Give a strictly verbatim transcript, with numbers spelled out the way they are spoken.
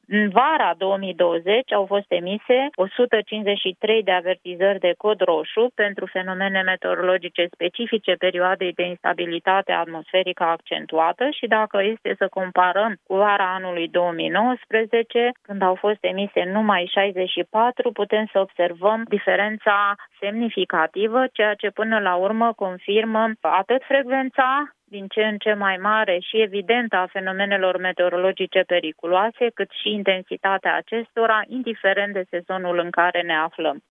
În vara două mii douăzeci au fost emise o sută cincizeci și trei de avertizări de cod roșu pentru fenomene meteorologice specifice perioadei de instabilitate atmosferică accentuată și dacă este să comparăm cu vara anului două mii nouăsprezece, când au fost emise numai șaizeci și patru, putem să observăm diferența semnificativă, ceea ce până la urmă confirmă atât frecvența din ce în ce mai mare și evidentă a fenomenelor meteorologice periculoase, cât și intensitatea acestora, indiferent de sezonul în care ne aflăm.